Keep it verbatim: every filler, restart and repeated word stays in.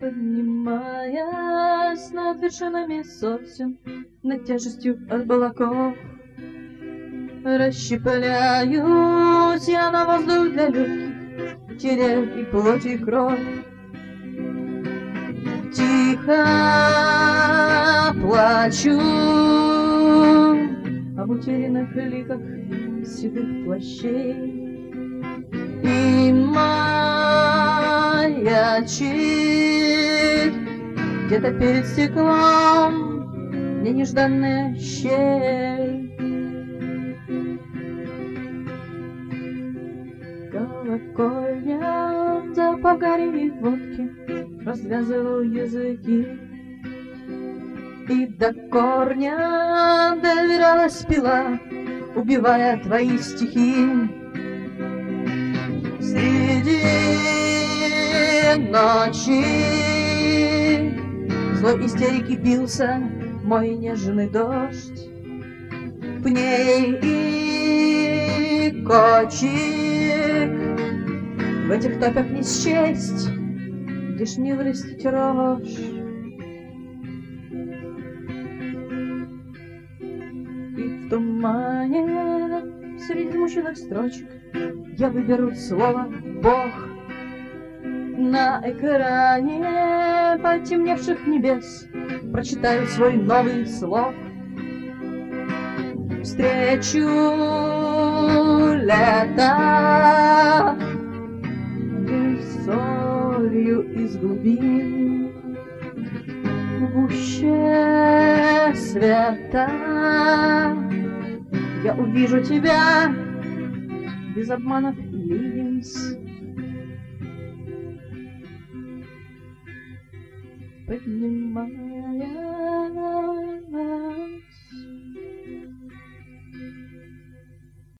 Поднимаясь над вершинами сосен, над тяжестью облаков, расщепляюсь я на воздух для легких, теряю и плоть, и кровь. Тихо плачу об утерянных ликах седых плащей, и маячит где-то перед стеклом мне нежданная щель. Колокольня, запах гари и водки, развязывал языки, и до корня доверялась пила, убивая твои стихи. Среди ночи злой истерики бился мой нежный дождь. Пней и кочек в этих топях не счесть, лишь не вырастить рожь. И в тумане среди мучных строчек я выберу слово «Бог». На экране потемневших небес прочитаю свой новый слог. Встречу лето солью из глубин, в гуще света я увижу тебя без обманов и линз. Поднимаясь